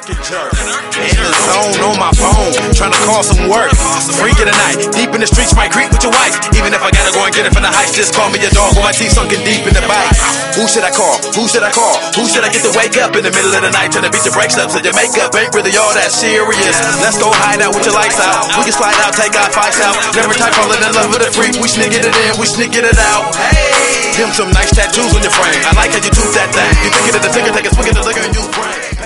circuit jerk. In the zone on my phone, trying to call some work. Freak of the night, deep in the streets, might creep with your wife. Even if I gotta go and get it from the heights, just call me your dog with my teeth sunken deep in the bite. Who should I call? Who should I call? Who should I get to wake up in the middle of the night? Trying to beat your brakes up so your makeup ain't really all that serious. Let's go hide out with your lights out. We can slide out, take our fights out. Never type falling in love with a freak. We sneaking it in, we sneaking it out. Hey, them some nice tattoos on your frame. I like how you tooth that thing. You think it in the finger, take a swing at the liquor and you bring.